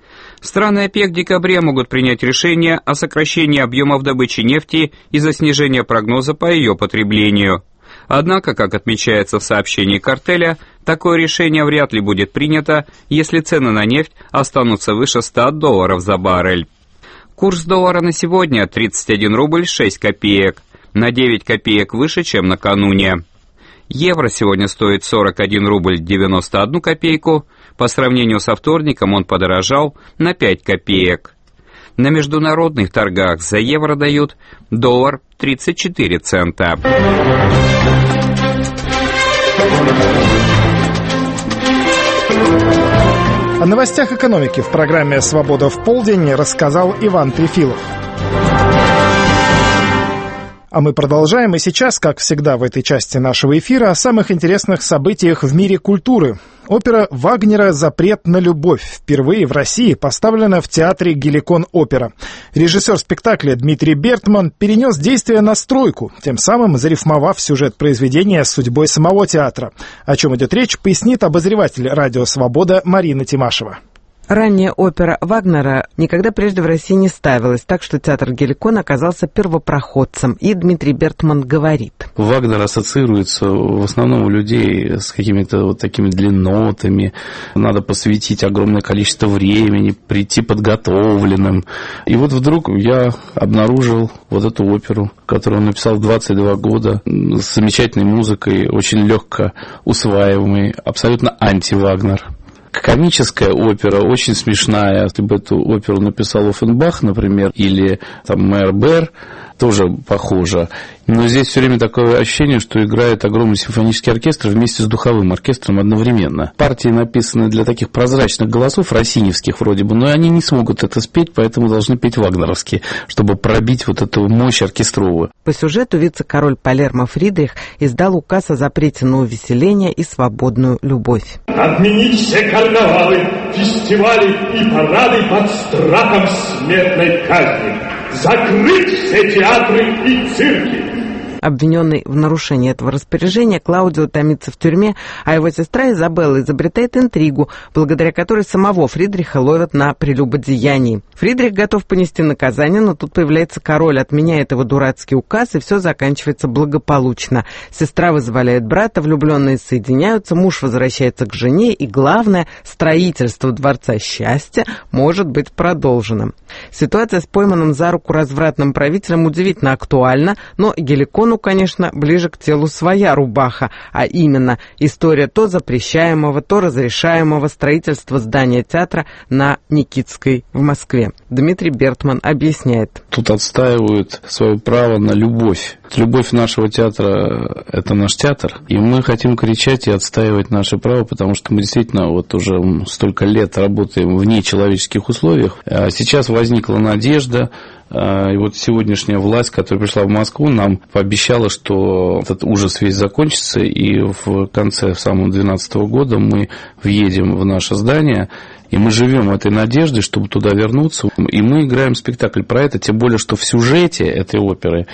Страны ОПЕК в декабре могут принять решение о сокращении объемов добычи нефти из-за снижения прогноза по ее потреблению. Однако, как отмечается в сообщении картеля, такое решение вряд ли будет принято, если цены на нефть останутся выше ста долларов за баррель. Курс доллара на сегодня тридцать один рубль шесть копеек, на девять копеек выше, чем накануне. Евро сегодня стоит сорок один рубль девяносто одну копейку, по сравнению со вторником он подорожал на пять копеек. На международных торгах за евро дают доллар тридцать четыре цента. О новостях экономики в программе «Свобода в полдень» рассказал Иван Трефилов. А мы продолжаем, и сейчас, как всегда в этой части нашего эфира, о самых интересных событиях в мире культуры. Опера Вагнера «Запрет на любовь» впервые в России поставлена в театре «Геликон Опера». Режиссер спектакля Дмитрий Бертман перенес действие на стройку, тем самым зарифмовав сюжет произведения с судьбой самого театра. О чем идет речь, пояснит обозреватель «Радио Свобода» Марина Тимашева. Ранняя опера Вагнера никогда прежде в России не ставилась, так что театр «Геликон» оказался первопроходцем, и Дмитрий Бертман говорит. Вагнер ассоциируется в основном у людей с какими-то вот такими длиннотами, надо посвятить огромное количество времени, прийти подготовленным. И вот вдруг я обнаружил вот эту оперу, которую он написал в двадцать два года, с замечательной музыкой, очень легко усваиваемой, абсолютно анти-Вагнер. Комическая опера, очень смешная. Если бы эту оперу написал Оффенбах, например, или там Мейербер, тоже похоже. Но здесь все время такое ощущение, что играет огромный симфонический оркестр вместе с духовым оркестром одновременно. Партии написаны для таких прозрачных голосов, росиневских вроде бы, но они не смогут это спеть, поэтому должны петь вагнеровские, чтобы пробить вот эту мощь оркестровую. По сюжету вице-король Палермо Фридрих издал указ о запрете на увеселение и свободную любовь. Отменить все карнавалы, фестивали и парады под страхом смертной казни. Закрыть все театры и цирки. Обвиненный в нарушении этого распоряжения, Клаудио томится в тюрьме, а его сестра Изабелла изобретает интригу, благодаря которой самого Фридриха ловят на прелюбодеянии. Фридрих готов понести наказание, но тут появляется король, отменяет его дурацкий указ, и все заканчивается благополучно. Сестра вызволяет брата, влюбленные соединяются, муж возвращается к жене, и главное, строительство Дворца Счастья может быть продолжено. Ситуация с пойманным за руку развратным правителем удивительно актуальна, но Геликону, конечно, ближе к телу своя рубаха, а именно история то запрещаемого, то разрешаемого строительства здания театра на Никитской в Москве. Дмитрий Бертман объясняет. Тут отстаивают свое право на любовь. Любовь нашего театра – это наш театр, и мы хотим кричать и отстаивать наше право, потому что мы действительно вот уже столько лет работаем в нечеловеческих условиях. А сейчас возникла надежда И вот сегодняшняя власть, которая пришла в Москву, нам пообещала, что этот ужас весь закончится, и в конце, в самом две тысячи двенадцатого года мы въедем в наше здание. И мы живем этой надеждой, чтобы туда вернуться. И мы играем спектакль про это, тем более, что в сюжете этой оперы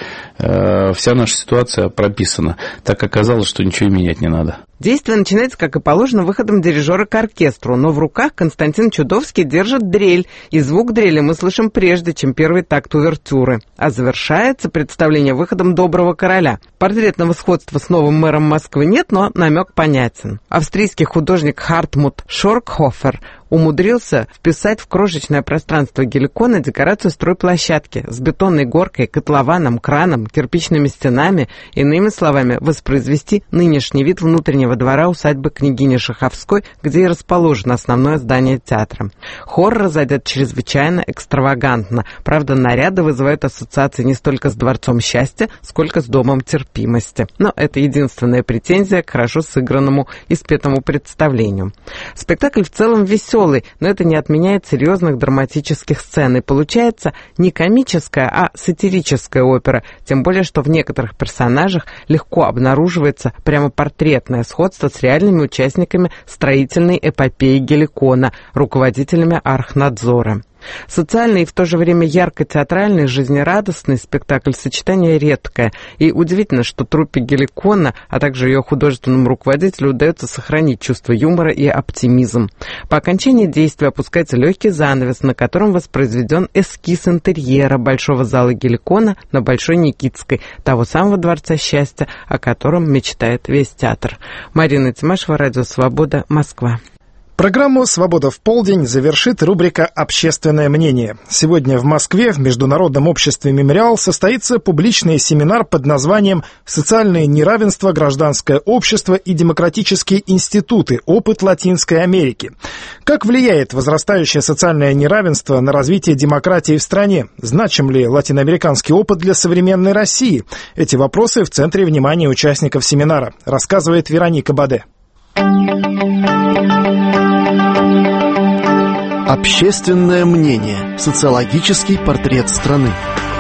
э, вся наша ситуация прописана. Так оказалось, что ничего и менять не надо. Действие начинается, как и положено, выходом дирижера к оркестру, но в руках Константин Чудовский держит дрель, и звук дрели мы слышим прежде, чем первый такт увертюры. А завершается представление выходом «Доброго короля». Портретного сходства с новым мэром Москвы нет, но намек понятен. Австрийский художник Хартмут Шоркхофер умудрился вписать в крошечное пространство Геликона декорацию стройплощадки с бетонной горкой, котлованом, краном, кирпичными стенами, иными словами, воспроизвести нынешний вид внутреннего двора усадьбы княгини Шаховской, где и расположено основное здание театра. Хор разойдет чрезвычайно экстравагантно, правда, наряды вызывают ассоциации не столько с Дворцом счастья, сколько с Домом терпимости. Но это единственная претензия к хорошо сыгранному и спетому представлению. Спектакль в целом веселый, но это не отменяет серьезных драматических сцен, и получается не комическая, а сатирическая опера, тем более, что в некоторых персонажах легко обнаруживается прямо портретное сходство с реальными участниками строительной эпопеи Геликона, руководителями Архнадзора. Социальный и в то же время ярко-театральный, жизнерадостный спектакль сочетание редкое, и удивительно, что труппе Геликона, а также ее художественному руководителю удается сохранить чувство юмора и оптимизм. По окончании действия опускается легкий занавес, на котором воспроизведен эскиз интерьера большого зала Геликона на Большой Никитской, того самого Дворца счастья, о котором мечтает весь театр. Марина Тимашева, Радио Свобода, Москва. Программу «Свобода в полдень» завершит рубрика «Общественное мнение». Сегодня в Москве в Международном обществе «Мемориал» состоится публичный семинар под названием «Социальное неравенство, гражданское общество и демократические институты. Опыт Латинской Америки». Как влияет возрастающее социальное неравенство на развитие демократии в стране? Значим ли латиноамериканский опыт для современной России? Эти вопросы в центре внимания участников семинара, рассказывает Вероника Баде. Общественное мнение. Социологический портрет страны.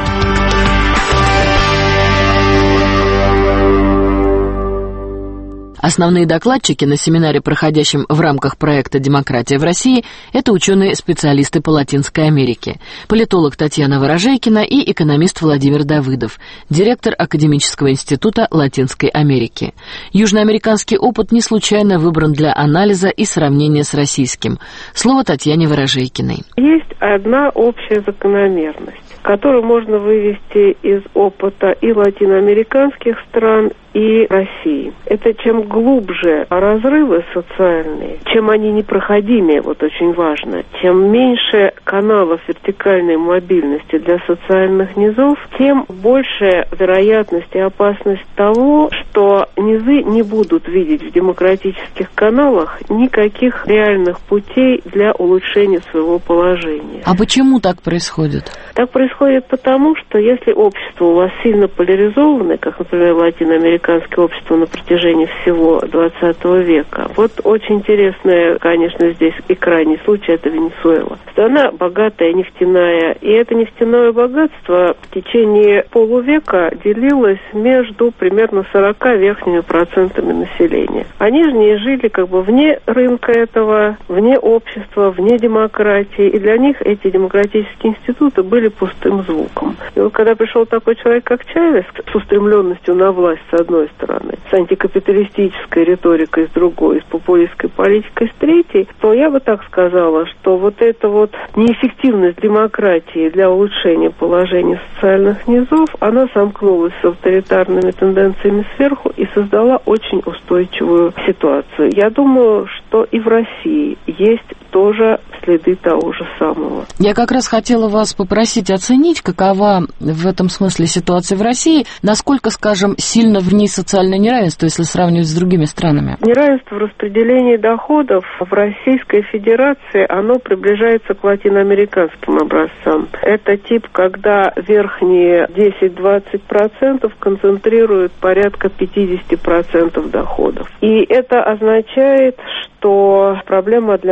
Основные докладчики на семинаре, проходящем в рамках проекта «Демократия в России», это ученые-специалисты по Латинской Америке, политолог Татьяна Ворожейкина и экономист Владимир Давыдов, директор Академического института Латинской Америки. Южноамериканский опыт не случайно выбран для анализа и сравнения с российским. Слово Татьяне Ворожейкиной. Есть одна общая закономерность, которую можно вывести из опыта и латиноамериканских стран, и России. Это чем глубже разрывы социальные, чем они непроходимее, вот очень важно, тем меньше каналов вертикальной мобильности для социальных низов, тем большая вероятность и опасность того, что низы не будут видеть в демократических каналах никаких реальных путей для улучшения своего положения. А почему так происходит? Так происходит потому, что если общество у вас сильно поляризованное, как, например, латиноамериканское общество на протяжении всего двадцатого века. Вот очень интересное, конечно, здесь и крайний случай, это Венесуэла. Страна богатая, нефтяная, и это нефтяное богатство в течение полувека делилось между примерно сорока верхними процентами населения. А нижние жили как бы вне рынка этого, вне общества, вне демократии, и для них эти демократические институты были пустым звуком. И вот когда пришел такой человек, как Чавес, с устремленностью на власть с одной стороны, с антикапиталистической риторикой с другой, с популистской политикой с третьей, то я бы так сказала, что вот эта вот неэффективность демократии для улучшения положения социальных низов, она сомкнулась с авторитарными тенденциями сверху и создала очень устойчивую ситуацию. Я думаю, что и в России есть тоже следы того же самого. Я как раз хотела вас попросить оценить, какова в этом смысле ситуация в России, насколько, скажем, сильно в ней социальное неравенство, если сравнивать с другими странами. Неравенство в распределении доходов в Российской Федерации, оно приближается к латиноамериканским образцам. Это тип, когда верхние десять-двадцать процентов концентрируют порядка пятьдесят процентов доходов. И это означает, что проблема для нас очень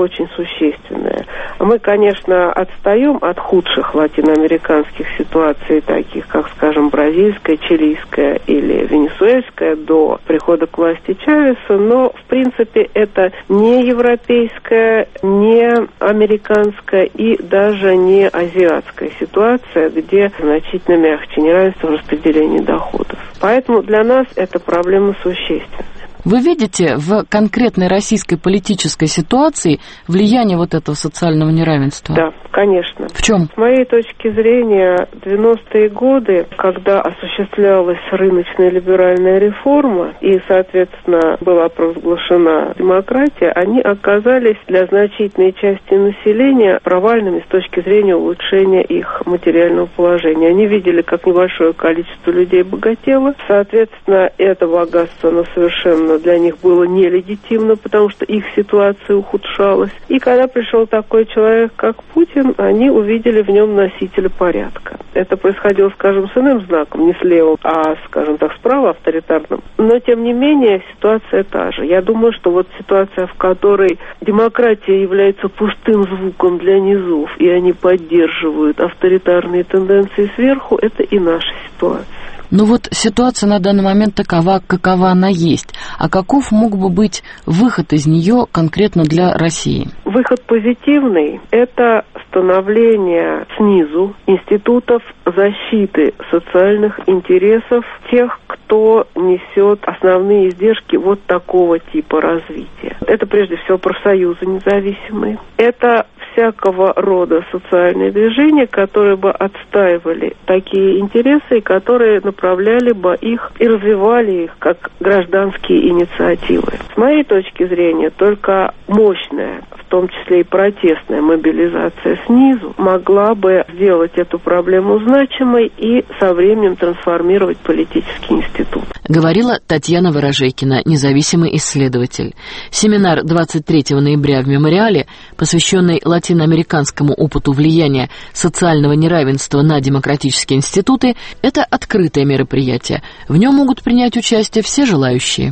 очень существенное. Мы, конечно, отстаем от худших латиноамериканских ситуаций, таких как, скажем, бразильская, чилийская или венесуэльская до прихода к власти Чавеса, но, в принципе, это не европейская, не американская и даже не азиатская ситуация, где значительно мягче неравенство в распределении доходов. Поэтому для нас эта проблема существенна. Вы видите в конкретной российской политической ситуации влияние вот этого социального неравенства? Да, конечно. В чем? С моей точки зрения, девяностые годы, когда осуществлялась рыночная либеральная реформа и, соответственно, была провозглашена демократия, они оказались для значительной части населения провальными с точки зрения улучшения их материального положения. Они видели, как небольшое количество людей богатело. Соответственно, это богатство, оно совершенно для них было нелегитимно, потому что их ситуация ухудшалась. И когда пришел такой человек, как Путин, они увидели в нем носителя порядка. Это происходило, скажем, с иным знаком, не слева, а, скажем так, справа, авторитарным. Но, тем не менее, ситуация та же. Я думаю, что вот ситуация, в которой демократия является пустым звуком для низов, и они поддерживают авторитарные тенденции сверху, это и наша ситуация. Ну вот ситуация на данный момент такова, какова она есть. А каков мог бы быть выход из нее конкретно для России? Выход позитивный – это становление снизу институтов защиты социальных интересов тех, кто несет основные издержки вот такого типа развития. Это прежде всего профсоюзы независимые. Это всякого рода социальные движения, которые бы отстаивали такие интересы и которые направляли бы их и развивали их как гражданские инициативы. С моей точки зрения, только мощная, в том числе и протестная мобилизация снизу могла бы сделать эту проблему значимой и со временем трансформировать политический институт. Говорила Татьяна Ворожейкина, независимый исследователь. Семинар двадцать третьего ноября в Мемориале, посвященный латиноамериканскому опыту влияния социального неравенства на демократические институты, это открытое мероприятие. В нем могут принять участие все желающие.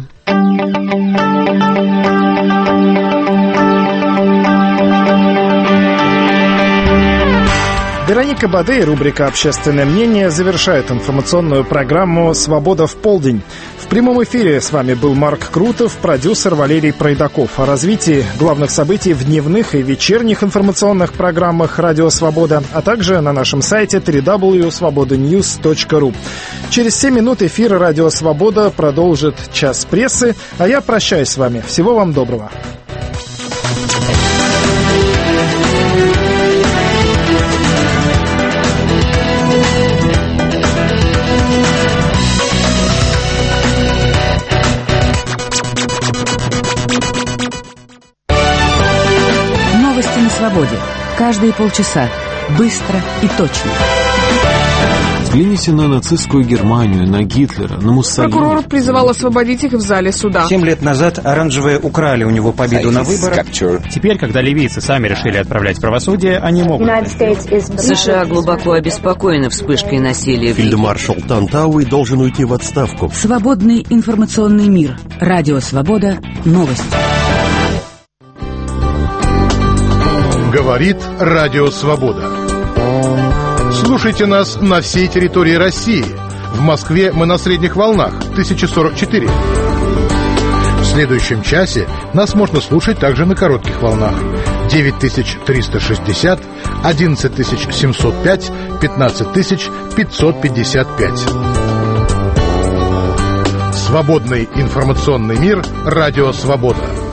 Вероника Бадей, рубрика «Общественное мнение» завершает информационную программу «Свобода в полдень». В прямом эфире с вами был Марк Крутов, продюсер Валерий Пройдаков. О развитии главных событий в дневных и вечерних информационных программах «Радио Свобода», а также на нашем сайте дабл ю дабл ю дабл ю точка свобода ньюс точка ру. Через семь минут эфир «Радио Свобода» продолжит «Час прессы», а я прощаюсь с вами. Всего вам доброго. На свободе. Каждые полчаса. Быстро и точно. Взгляните на нацистскую Германию, на Гитлера, на Муссолини. Прокурор призывал освободить их в зале суда. Семь лет назад оранжевые украли у него победу на выборах. Теперь, когда ливийцы сами решили отправлять правосудие, они могут. США глубоко обеспокоены вспышкой насилия. Фельдмаршал Тантауи должен уйти в отставку. Свободный информационный мир. Радио Свобода. Новости. Говорит Радио Свобода. Слушайте нас на всей территории России. В Москве мы на средних волнах тысяча сорок четыре. В следующем часе нас можно слушать также на коротких волнах девять тысяч триста шестьдесят, одиннадцать тысяч семьсот пять, пятнадцать тысяч пятьсот пятьдесят пять. Свободный информационный мир. Радио Свобода.